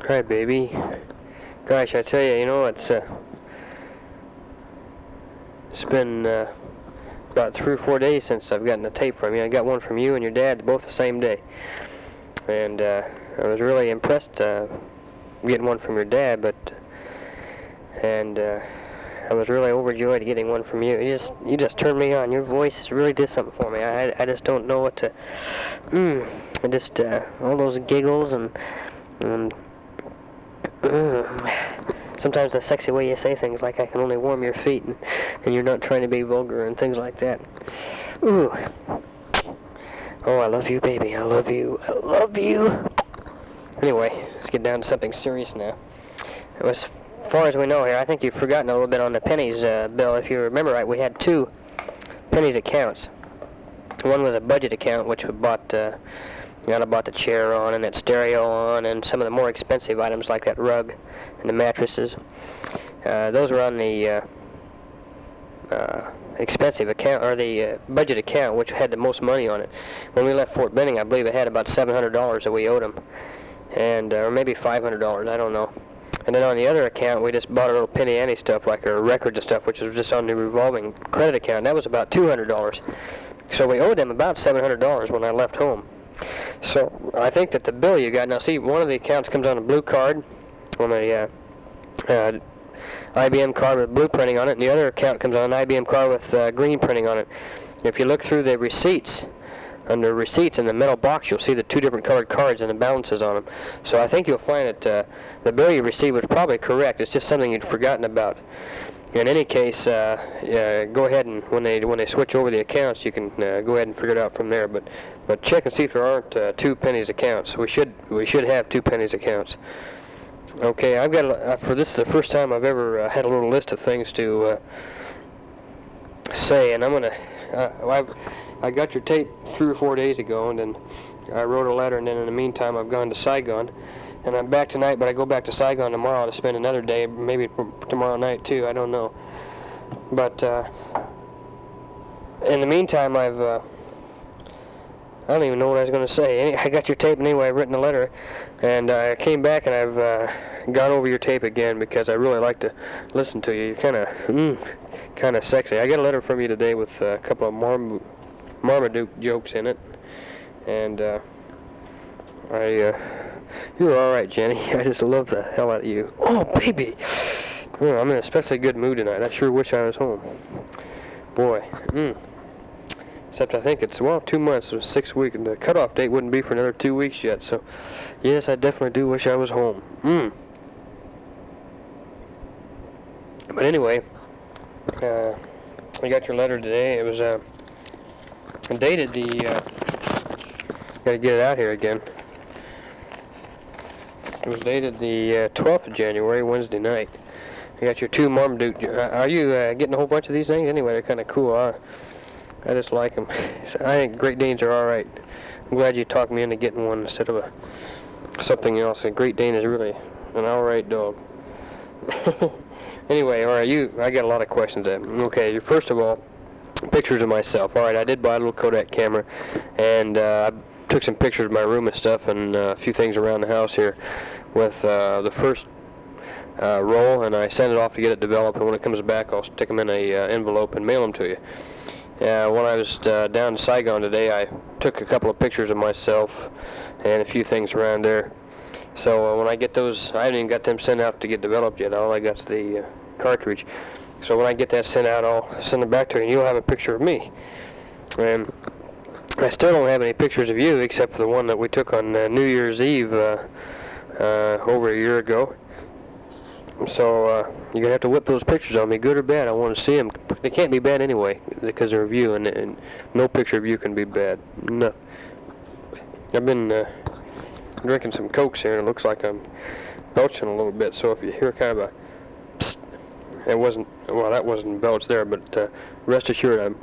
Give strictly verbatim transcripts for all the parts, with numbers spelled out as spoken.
Hi, baby. Gosh, I tell you, you know, it's uh, it's been uh, about three or four days since I've gotten a tape from you. I got one from you and your dad, both the same day, and uh, I was really impressed uh, getting one from your dad, but and uh, I was really overjoyed getting one from you. You just you just turned me on. Your voice really did something for me. I I just don't know what to. Mm, I just uh, all those giggles and and. Mm, sometimes the sexy way you say things, like I can only warm your feet, and, and you're not trying to be vulgar and things like that. Ooh. Oh, I love you, baby. I love you. I love you. Anyway, let's get down to something serious now. As far as we know here, I think you've forgotten a little bit on the pennies uh, bill. If you remember right, we had two pennies accounts. One was a budget account, which we bought. Uh, I bought the chair on and that stereo on and some of the more expensive items like that rug and the mattresses. Uh, those were on the uh, uh, expensive account, or the uh, budget account, which had the most money on it. When we left Fort Benning, I believe it had about seven hundred dollars that we owed them, and uh, or maybe five hundred dollars, I don't know. And then on the other account, we just bought a little penny ante stuff, like our records and stuff, which was just on the revolving credit account. That was about two hundred dollars. So we owed them about seven hundred dollars when I left home. So I think that the bill you got, now see, one of the accounts comes on a blue card, on a uh, uh, I B M card with blue printing on it, and the other account comes on an I B M card with uh, green printing on it. If you look through the receipts, under receipts in the middle box, you'll see the two different colored cards and the balances on them. So I think you'll find that uh, the bill you received was probably correct. It's just something you'd forgotten about. In any case, uh, uh, go ahead and when they when they switch over the accounts, you can uh, go ahead and figure it out from there. But but check and see if there aren't uh, two pennies accounts. We should we should have two pennies accounts. Okay, I've got a, uh, for this is the first time I've ever uh, had a little list of things to uh, say, and I'm gonna. Uh, I've I got your tape three or four days ago, and then I wrote a letter, and then in the meantime I've gone to Saigon. And I'm back tonight, but I go back to Saigon tomorrow to spend another day, maybe tomorrow night too, I don't know. But uh, in the meantime, I've, uh, I don't even know what I was going to say. I got your tape anyway, I've written a letter, and I came back and I've uh, gone over your tape again because I really like to listen to you. You're kind of, mm, kind of sexy. I got a letter from you today with a couple of Marm Marmaduke jokes in it, and uh, I, uh, you're all right, Jenny. I just love the hell out of you. Oh, baby. Oh, I'm in an especially good mood tonight. I sure wish I was home. Boy. Mm. Except I think it's, well, two months or six weeks, and the cutoff date wouldn't be for another two weeks yet. So, yes, I definitely do wish I was home. Mm. But anyway, uh, I got your letter today. It was uh, dated the, uh, gotta get it out here again. It was dated the uh, twelfth of January, Wednesday night. I got your two Marmaduke. Uh, are you uh, getting a whole bunch of these things? Anyway, they're kind of cool. I, I just like them. So I think Great Danes are all right. I'm glad you talked me into getting one instead of a, something else. A Great Dane is really an all right dog. Anyway, all right, you. I got a lot of questions. There. Okay, first of all, pictures of myself. All right, I did buy a little Kodak camera, and uh, I took some pictures of my room and stuff, and uh, a few things around the house here with uh, the first uh, roll, and I send it off to get it developed, and when it comes back I'll stick them in a uh, envelope and mail them to you. Uh, when I was uh, down in Saigon today, I took a couple of pictures of myself and a few things around there. So uh, when I get those, I haven't even got them sent out to get developed yet. All I got is the uh, cartridge. So when I get that sent out, I'll send them back to you, and you'll have a picture of me. And I still don't have any pictures of you except for the one that we took on uh, New Year's Eve uh, uh, over a year ago. So uh, you're going to have to whip those pictures on me, good or bad. I want to see them. They can't be bad anyway because they're of you, and, and no picture of you can be bad. No. I've been uh, drinking some Cokes here, and it looks like I'm belching a little bit. So if you hear kind of a psst, it wasn't, well, that wasn't belch there, but uh, rest assured I'm...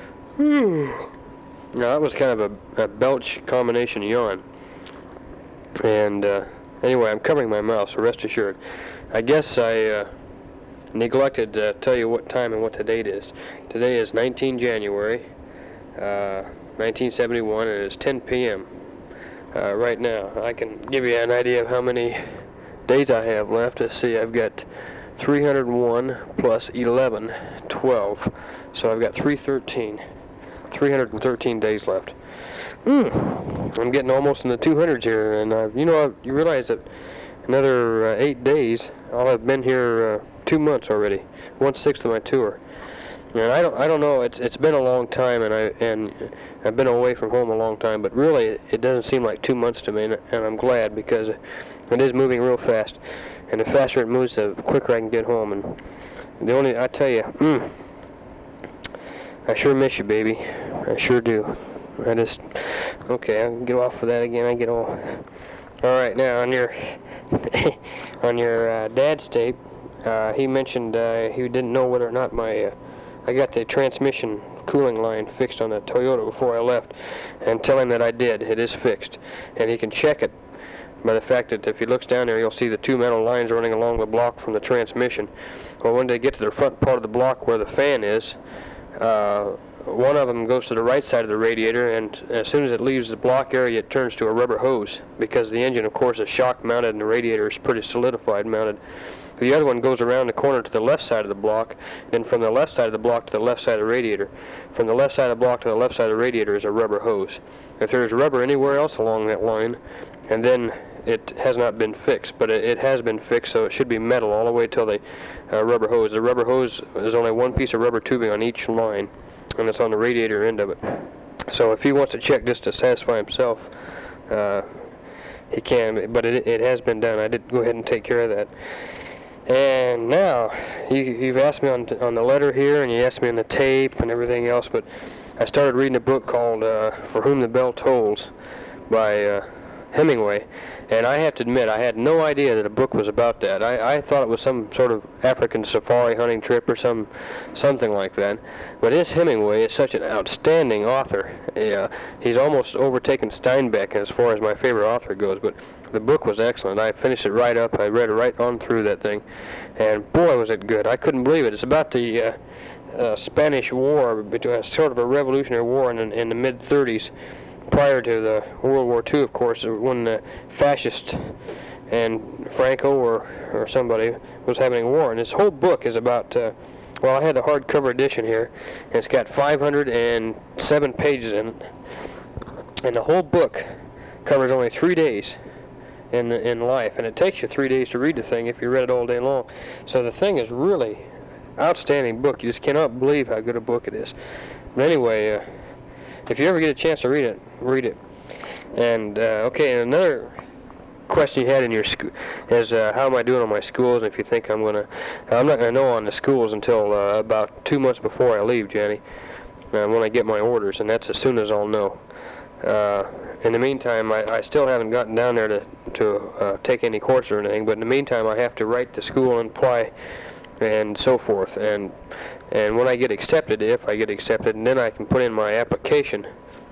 Now that was kind of a, a belch combination yawn. And uh, anyway, I'm covering my mouth, so rest assured. I guess I uh, neglected to tell you what time and what the date is. Today is nineteenth of January, uh, nineteen seventy-one, and it's ten p m Uh, right now. I can give you an idea of how many days I have left. Let's see, I've got three hundred one plus eleven, twelve. So I've got three thirteen, three hundred thirteen days left. Mm, I'm getting almost in the two hundreds here, and uh, you know, I, you realize that another uh, eight days, I'll have been here uh, two months already, one sixth of my tour. And I don't, I don't know. It's, it's been a long time, and I, and I've been away from home a long time. But really, it, it doesn't seem like two months to me, and, and I'm glad because it is moving real fast. And the faster it moves, the quicker I can get home. And the only, I tell you, mm, I sure miss you, baby. I sure do. I just, okay, I can get off of that again. I get all. All right, now on your, on your uh, dad's tape, uh, he mentioned uh, he didn't know whether or not my, uh, I got the transmission cooling line fixed on the Toyota before I left, and tell him that I did. It is fixed, and he can check it by the fact that if he looks down there, you'll see the two metal lines running along the block from the transmission. Well, when they get to the front part of the block where the fan is, uh, one of them goes to the right side of the radiator, and as soon as it leaves the block area, it turns to a rubber hose, because the engine, of course, is shock mounted and the radiator is pretty solidified mounted. The other one goes around the corner to the left side of the block, and from the left side of the block to the left side of the radiator. From the left side of the block to the left side of the radiator is a rubber hose. If there's rubber anywhere else along that line, and then it has not been fixed, but it, it has been fixed, so it should be metal all the way till the uh, rubber hose. The rubber hose is only one piece of rubber tubing on each line, and it's on the radiator end of it. So if he wants to check just to satisfy himself, uh, he can, but it, it has been done. I did go ahead and take care of that. And now, you, you've asked me on, on the letter here, and you asked me on the tape and everything else, but I started reading a book called uh, For Whom the Bell Tolls by uh, Hemingway, and I have to admit, I had no idea that a book was about that. I, I thought it was some sort of African safari hunting trip or some something like that. But this Hemingway is such an outstanding author. Yeah, he's almost overtaken Steinbeck as far as my favorite author goes, but the book was excellent. I finished it right up. I read it right on through that thing, and boy, was it good. I couldn't believe it. It's about the uh, uh, Spanish War, between, sort of a revolutionary war in, in the mid thirties, prior to the World War Two, of course, when the fascist and Franco or, or somebody was having a war. And this whole book is about, uh, well, I had the hardcover edition here, and it's got five hundred seven pages in it. And the whole book covers only three days in in life, and it takes you three days to read the thing if you read it all day long. So the thing is really outstanding book. You just cannot believe how good a book it is. But anyway, uh, if you ever get a chance to read it, read it. And uh, okay, and another question you had in your school is uh, how am I doing on my schools? And if you think I'm gonna, I'm not gonna know on the schools until uh, about two months before I leave, Jenny, uh, when I get my orders, and that's as soon as I'll know. Uh, in the meantime, I, I still haven't gotten down there to to uh, take any course or anything. But in the meantime, I have to write to school and apply, and so forth. And and when I get accepted, if I get accepted, and then I can put in my application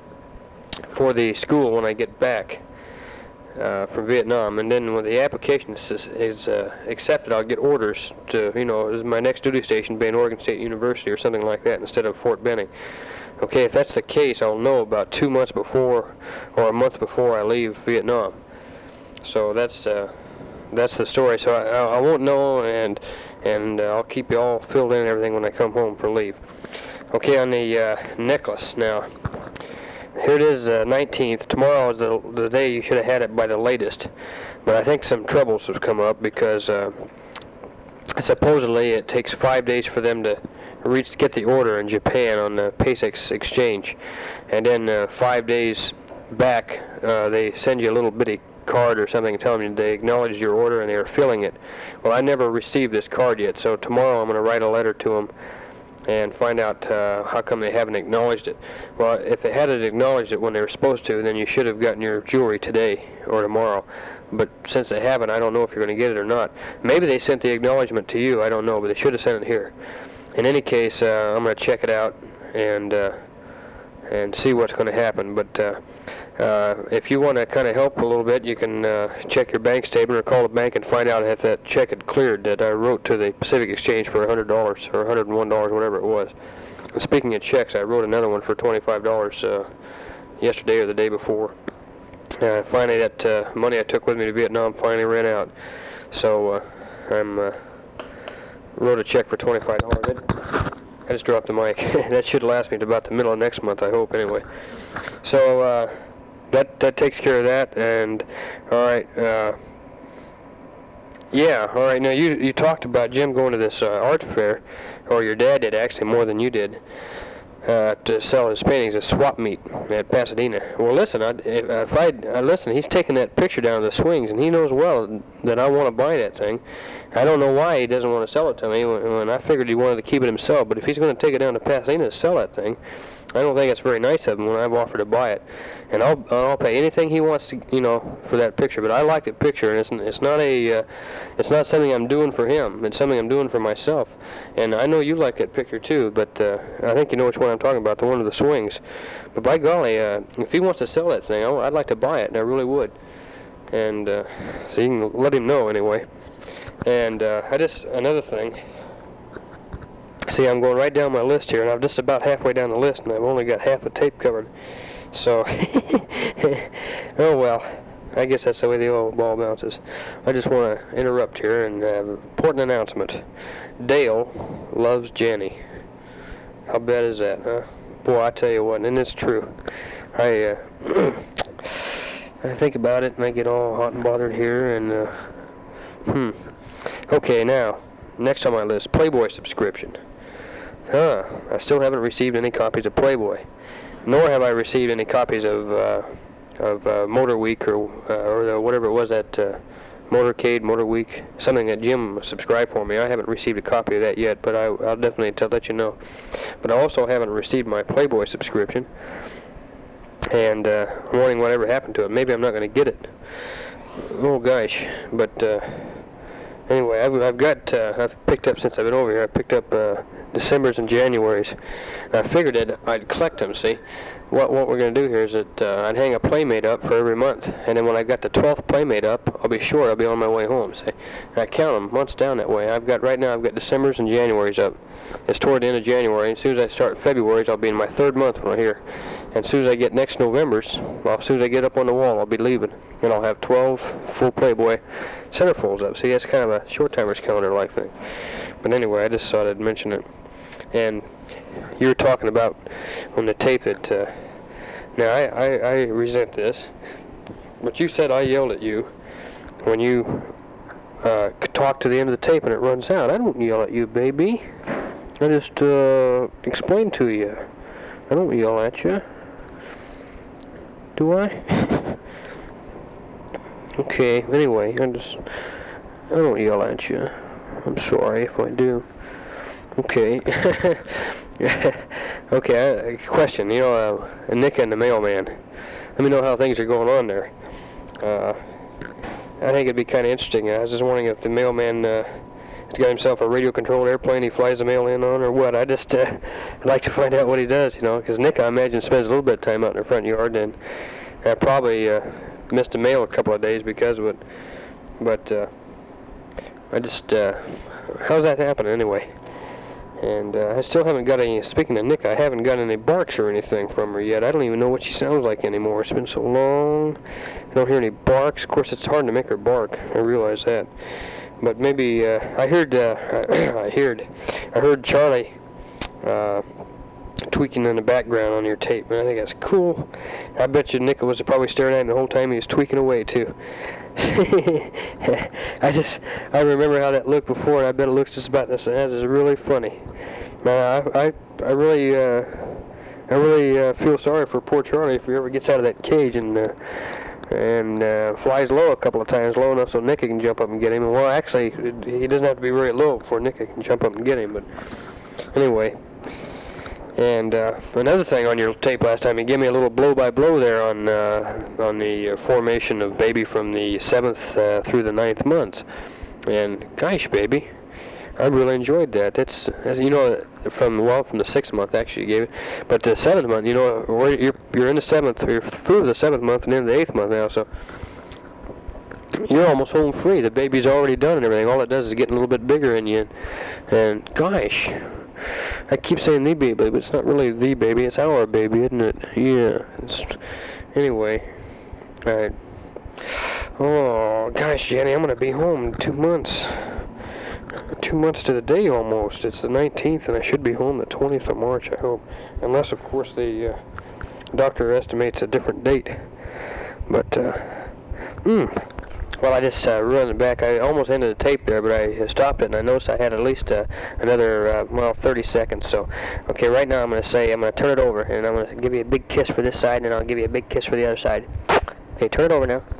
for the school when I get back uh, from Vietnam. And then when the application is, is uh, accepted, I'll get orders to, you know, is my next duty station being Oregon State University or something like that instead of Fort Benning. Okay, if that's the case, I'll know about two months before or a month before I leave Vietnam. So that's uh, that's the story. So I, I won't know, and and uh, I'll keep you all filled in and everything when I come home for leave. Okay, on the uh, necklace now. Here it is, uh, nineteenth. Tomorrow is the, the day you should have had it by the latest. But I think some troubles have come up because uh, supposedly it takes five days for them to reach get the order in Japan on the PASIX exchange. And then uh, five days back, uh, they send you a little bitty card or something telling you they acknowledge your order and they are filling it. Well, I never received this card yet, so tomorrow I'm going to write a letter to them and find out uh, how come they haven't acknowledged it. Well, if they hadn't acknowledged it when they were supposed to, then you should have gotten your jewelry today or tomorrow. But since they haven't, I don't know if you're going to get it or not. Maybe they sent the acknowledgement to you, I don't know, but they should have sent it here. In any case, uh, I'm going to check it out and uh, and see what's going to happen. But uh, uh, if you want to kind of help a little bit, you can uh, check your bank statement or call the bank and find out if that check had cleared that I wrote to the Pacific Exchange for one hundred dollars or one hundred one dollars, whatever it was. And speaking of checks, I wrote another one for twenty-five dollars uh, yesterday or the day before. Uh, finally, that uh, money I took with me to Vietnam finally ran out. So uh, I'm uh, wrote a check for twenty-five dollars. I just dropped the mic. That should last me to about the middle of next month, I hope, anyway. So uh, that that takes care of that. And all right, uh, yeah, all right. Now you you talked about Jim going to this uh, art fair, or your dad did actually more than you did, uh, to sell his paintings at swap meet at Pasadena. Well, listen, I, if, if I uh, listen, he's taking that picture down to the swings, and he knows well that I want to buy that thing. I don't know why he doesn't want to sell it to me when, when I figured he wanted to keep it himself. But if he's going to take it down to Pasadena to sell that thing, I don't think it's very nice of him when I've offered to buy it. And I'll I'll pay anything he wants to, you know, for that picture. But I like the picture, and it's it's not a uh, it's not something I'm doing for him. It's something I'm doing for myself. And I know you like that picture too. But uh, I think you know which one I'm talking about, the one of the swings. But by golly, uh, if he wants to sell that thing, I'd like to buy it, and I really would. And uh, so you can let him know anyway. And uh, I just, another thing, see, I'm going right down my list here, and I'm just about halfway down the list, and I've only got half the tape covered. So, oh well, I guess that's the way the old ball bounces. I just want to interrupt here and have an important announcement. Dale loves Jenny. How bad is that, huh? Boy, I tell you what, and it's true. I, uh, I think about it, and I get all hot and bothered here, and, uh, hmm. Okay, now, next on my list, Playboy subscription. Huh, I still haven't received any copies of Playboy. Nor have I received any copies of, uh, of uh, Motor Week or, uh, or the, whatever it was, that uh, Motorcade, Motor Week, something that Jim subscribed for me. I haven't received a copy of that yet, but I, I'll definitely tell, let you know. But I also haven't received my Playboy subscription. And uh, I'm wondering whatever happened to it. Maybe I'm not going to get it. Oh, gosh. But, uh... Anyway, I've, I've got, uh, I've picked up, since I've been over here, I picked up uh, December's and January's. And I figured that I'd collect them, see. What what we're going to do here is that uh, I'd hang a Playmate up for every month. And then when I got the twelfth Playmate up, I'll be sure I'll be on my way home, see. And I count them months down that way. I've got, right now, I've got December's and January's up. It's toward the end of January. And as soon as I start February's, I'll be in my third month when I'm here. And as soon as I get next November's, well, as soon as I get up on the wall, I'll be leaving. And I'll have twelve full Playboy centerfolds up. See, that's kind of a short-timers calendar-like thing. But anyway, I just thought I'd mention it. And you were talking about on the tape that, uh, now I, I, I resent this, but you said I yelled at you when you uh, talk to the end of the tape and it runs out. I don't yell at you, baby. I just uh, explain to you. I don't yell at you. Do I? Okay, anyway, I just, I don't yell at you. I'm sorry if I do. Okay. Okay, a question. You know, uh, Nick and the mailman. Let me know how things are going on there. Uh, I think it'd be kind of interesting. I was just wondering if the mailman uh, has got himself a radio-controlled airplane he flies the mail in on, or what. I just uh, I'd like to find out what he does, you know, because Nick, I imagine, spends a little bit of time out in the front yard, and I probably uh, missed the mail a couple of days because of it. But uh, I just, uh, how's that happening anyway? And uh, I still haven't got any, speaking of Nick, I haven't got any barks or anything from her yet. I don't even know what she sounds like anymore. It's been so long. I don't hear any barks. Of course, it's hard to make her bark. I realize that. But maybe, uh, I heard, uh, I heard, I heard Charlie uh, tweaking in the background on your tape, and I think that's cool. I bet you Nick was probably staring at him the whole time he was tweaking away, too. I just, I remember how that looked before, and I bet it looks just about the same. That is really funny. Man, I, I, I really, uh, I really uh, feel sorry for poor Charlie if he ever gets out of that cage and, uh, and uh, flies low a couple of times, low enough so Nick can jump up and get him. And well, actually, he doesn't have to be very low before Nick can jump up and get him. But anyway. And uh, another thing on your tape last time, you gave me a little blow-by-blow there on uh, on the uh, formation of baby from the seventh uh, through the ninth month. And gosh, baby, I really enjoyed that. That's, that's you know, from well from the sixth month actually you gave it, but the seventh month, you know, you're you're in the seventh, you're through the seventh month and into the eighth month now, so you're almost home free. The baby's already done and everything. All it does is get a little bit bigger in you, and, and gosh. I keep saying the baby, but it's not really the baby, it's our baby, isn't it? Yeah. It's, anyway. Alright. Oh, Oh, gosh, Jenny, I'm going to be home in two months. Two months to the day almost. It's the nineteenth, and I should be home the twentieth of March, I hope. Unless, of course, the uh, doctor estimates a different date. But, uh, mm. Well, I just uh, ruined it back. I almost ended the tape there, but I uh, stopped it, and I noticed I had at least uh, another, uh, well, thirty seconds. So, okay, right now I'm going to say, I'm going to turn it over, and I'm going to give you a big kiss for this side, and then I'll give you a big kiss for the other side. Okay, turn it over now.